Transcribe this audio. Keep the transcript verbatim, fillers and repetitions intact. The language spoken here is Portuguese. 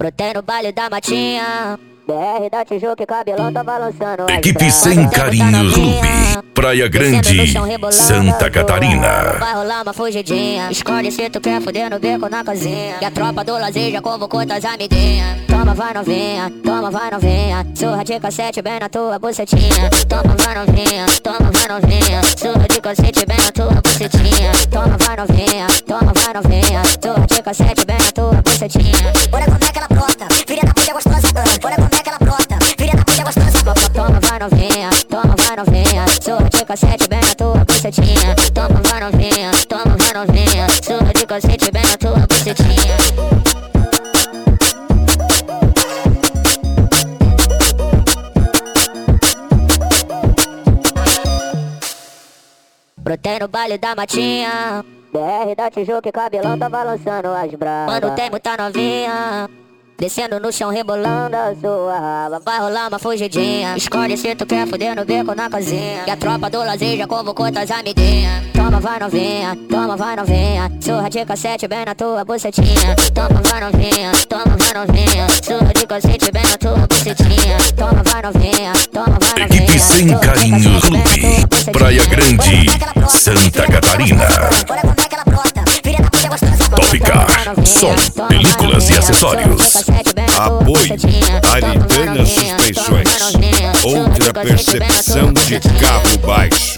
Brotei no baile da Matinha, B R da Tijuca e cabelão tá balançando. Equipe Sem Carinho Clube, Praia Grande, Santa Catarina. Vai rolar uma fugidinha, escolhe se tu quer fuder no beco na casinha. E a tropa do lazer já convocou tuas amiguinhas. Toma, vai novinha, toma, vai novinha, surra de cacete bem na tua bucetinha. Toma, vai novinha, toma, vai novinha, surra de cacete bem na tua bucetinha. Toma, vai novinha, toma, vai novinha, surra de cacete bem na tua bucetinha. Olha como é que ela brota, filha da puta gostosa. Olha como é que ela brota, filha da puta gostosa. Toma, vai novinha, toma, vai novinha, surra de cacete bem na tua bucetinha. Toma, vai novinha, toma, vai novinha, surra de cacete bem na tua bucetinha. Brotei no baile da Matinha, B R da Tijuca e cabelão tá balançando as bravas. Mano, tem muita novinha, descendo no chão, rebolando a sua raba. Vai rolar uma fugidinha, escolhe se tu quer fuder no beco na casinha. E a tropa do lazer já convocou tuas amiguinhas. Toma, vai novinha, toma, vai novinha, surra de cacete bem na tua bucetinha. Toma, vai novinha, toma, vai novinha, surra de cacete bem na tua bucetinha. Toma, vai novinha, toma, vai novinha. Equipe Sem Carinho Clube, Praia Grande, Santa Catarina. Olha como é que ela brota, filha da puta gostosa. Topicar, som, películas e acessórios. Apoio Aridana Suspensões. Outra percepção de carro baixo.